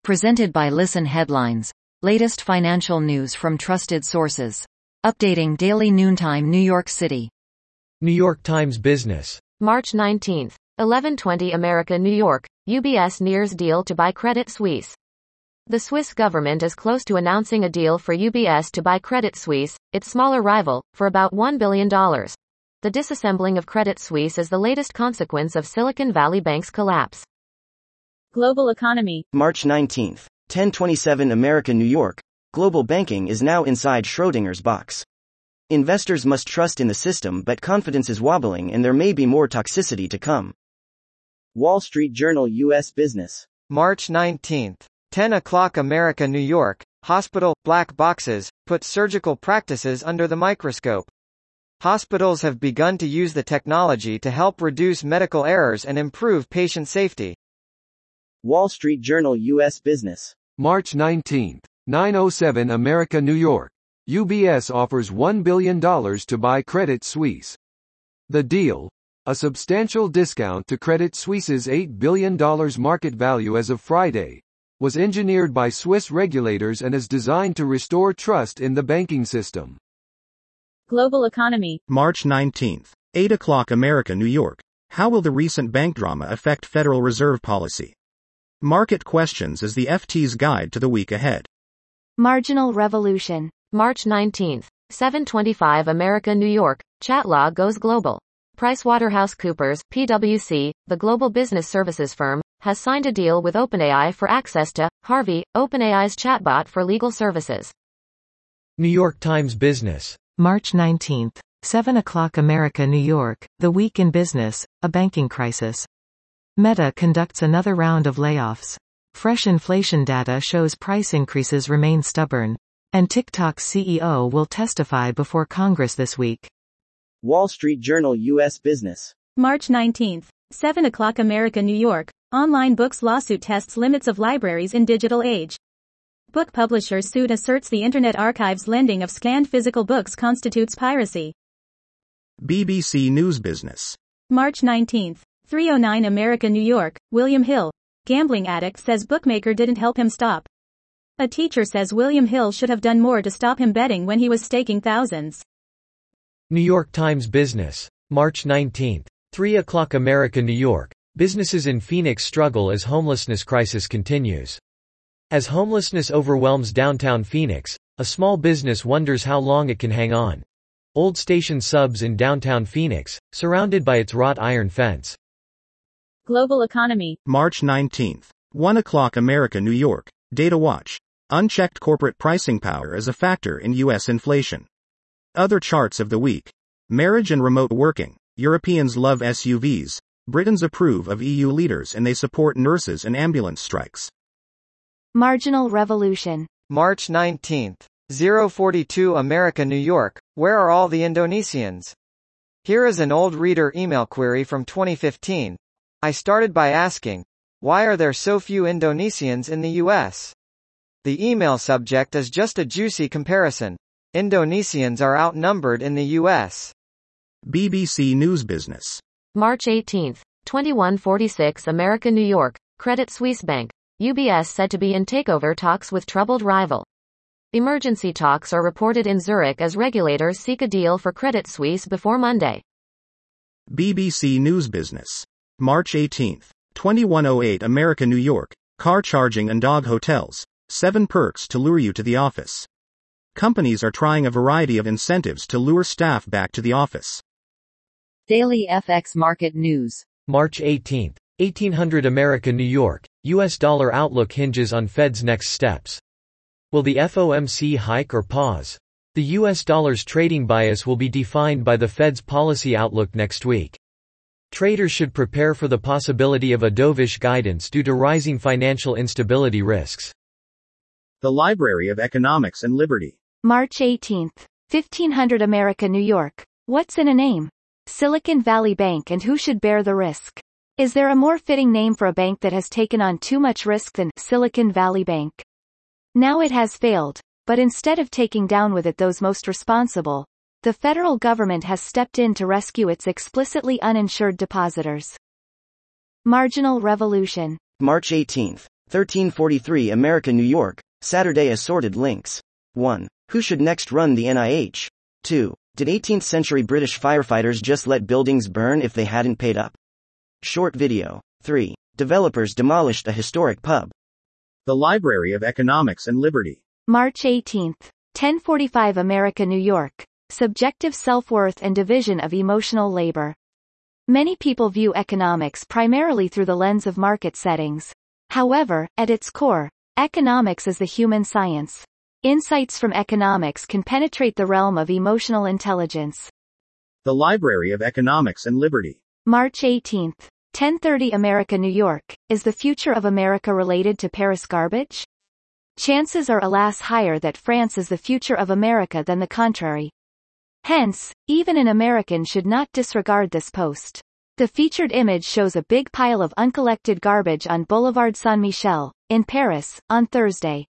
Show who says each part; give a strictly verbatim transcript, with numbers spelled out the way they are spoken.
Speaker 1: Presented by Listen Headlines. Latest financial news from trusted sources. Updating daily noontime New York City.
Speaker 2: New York Times Business.
Speaker 3: March nineteenth. eleven twenty America New York. U B S nears deal to buy Credit Suisse. The Swiss government is close to announcing a deal for U B S to buy Credit Suisse, its smaller rival, for about one billion dollars. The disassembling of Credit Suisse is the latest consequence of Silicon Valley Bank's collapse.
Speaker 4: Global economy.
Speaker 5: March nineteenth. ten twenty-seven America New York. Global banking is now inside Schrodinger's box. Investors must trust in the system, but confidence is wobbling and there may be more toxicity to come. Wall Street Journal U S Business.
Speaker 6: March nineteenth. ten o'clock America New York. Hospital black boxes put surgical practices under the microscope. Hospitals have begun to use the technology to help reduce medical errors and improve patient safety.
Speaker 5: Wall Street Journal U S Business.
Speaker 7: March nineteenth. nine oh seven America New York. U B S offers one billion dollars to buy Credit Suisse. The deal, a substantial discount to Credit Suisse's eight billion dollars market value as of Friday, was engineered by Swiss regulators and is designed to restore trust in the banking system.
Speaker 4: Global economy.
Speaker 8: March nineteenth. eight o'clock America New York. How will the recent bank drama affect Federal Reserve policy? Market questions as the F T's guide to the week ahead.
Speaker 9: Marginal revolution.
Speaker 3: March nineteenth. seven twenty-five America New York. Chatlaw goes global. PricewaterhouseCoopers, P W C, the global business services firm, has signed a deal with OpenAI for access to Harvey, OpenAI's chatbot for legal services.
Speaker 2: New York Times Business.
Speaker 10: March nineteenth. seven o'clock America New York. The week in business, a banking crisis. Meta conducts another round of layoffs. Fresh inflation data shows price increases remain stubborn. And TikTok's C E O will testify before Congress this week.
Speaker 5: Wall Street Journal U S Business.
Speaker 4: March nineteenth. seven o'clock America New York. Online books lawsuit tests limits of libraries in digital age. Book publishers suit asserts the Internet Archive's lending of scanned physical books constitutes piracy.
Speaker 8: B B C News Business.
Speaker 4: March nineteenth. three oh nine America New York. William Hill, gambling addict, says bookmaker didn't help him stop. A teacher says William Hill should have done more to stop him betting when he was staking thousands.
Speaker 2: New York Times Business. March nineteenth. three o'clock America New York. Businesses in Phoenix struggle as homelessness crisis continues. As homelessness overwhelms downtown Phoenix, a small business wonders how long it can hang on. Old Station subs in downtown Phoenix, surrounded by its wrought iron fence.
Speaker 4: Global economy.
Speaker 8: March nineteenth. one o'clock America New York. Data Watch. Unchecked corporate pricing power is a factor in U S inflation. Other charts of the week. Marriage and remote working. Europeans love S U Vs. Britons approve of E U leaders and they support nurses and ambulance strikes.
Speaker 9: Marginal revolution.
Speaker 6: March nineteenth. oh forty-two America New York. Where are all the Indonesians? Here is an old reader email query from twenty fifteen. I started by asking, why are there so few Indonesians in the U S? The email subject is just a juicy comparison. Indonesians are outnumbered in the U S.
Speaker 8: B B C News Business.
Speaker 3: March eighteenth. twenty-one forty-six America New York. Credit Suisse Bank. U B S said to be in takeover talks with troubled rival. Emergency talks are reported in Zurich as regulators seek a deal for Credit Suisse before Monday.
Speaker 8: B B C News Business. March eighteenth. twenty-one oh eight America New York. Car charging and dog hotels. Seven perks to lure you to the office. Companies are trying a variety of incentives to lure staff back to the office.
Speaker 1: Daily F X Market News.
Speaker 2: March eighteenth. eighteen hundred America New York. U S dollar outlook hinges on Fed's next steps. Will the F O M C hike or pause? The U S dollar's trading bias will be defined by the Fed's policy outlook next week. Traders should prepare for the possibility of a dovish guidance due to rising financial instability risks.
Speaker 8: The Library of Economics and Liberty.
Speaker 9: March eighteenth. fifteen hundred America New York. What's in a name? Silicon Valley Bank, and who should bear the risk? Is there a more fitting name for a bank that has taken on too much risk than Silicon Valley Bank? Now it has failed, but instead of taking down with it those most responsible, the federal government has stepped in to rescue its explicitly uninsured depositors. Marginal revolution.
Speaker 5: March eighteenth. thirteen forty-three America New York, Saturday Assorted links. one. Who should next run the N I H? two. Did eighteenth century British firefighters just let buildings burn if they hadn't paid up? Short video. three. Developers demolished a historic pub.
Speaker 8: The Library of Economics and Liberty.
Speaker 9: March eighteenth. ten forty-five America New York. Subjective self-worth and division of emotional labor. Many people view economics primarily through the lens of market settings. However, at its core, economics is the human science. Insights from economics can penetrate the realm of emotional intelligence.
Speaker 8: The Library of Economics and Liberty.
Speaker 9: March eighteenth. ten thirty America New York. Is the future of America related to Paris garbage? Chances are alas higher that France is the future of America than the contrary. Hence, even an American should not disregard this post. The featured image shows a big pile of uncollected garbage on Boulevard Saint-Michel, in Paris, on Thursday.